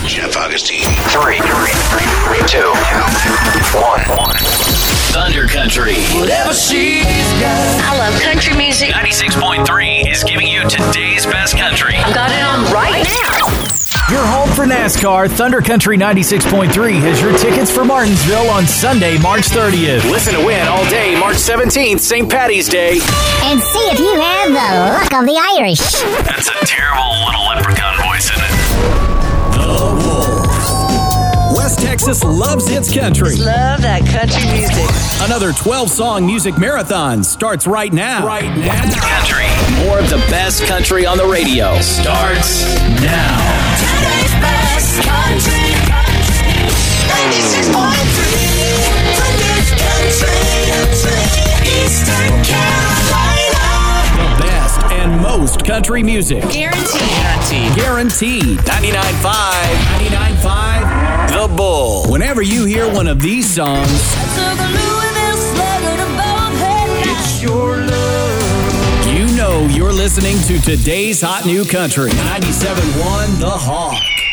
Jeff Augustine. 3, 2, 1. Thunder Country. Whatever she's got. I love country music. 96.3 is giving you today's best country. I've got it on right now. Your home for NASCAR, Thunder Country 96.3 has your tickets for Martinsville on Sunday, March 30th. Listen to win all day, March 17th, St. Patty's Day. And see if you have the luck of the Irish. That's a terrible little leprechaun voice, isn't it? The Wolf. West Texas loves its country. Love that country music. Another 12-song music marathon starts right now. Country. More of the best country on the radio starts now. Today's best country. 96.3. Eastern Carolina. The best and most country music. Guaranteed. Guaranteed. 99.5. The Bull. Whenever you hear one of these songs, It's your love. you know you're listening to today's hot new country. 97.1 The Hawk.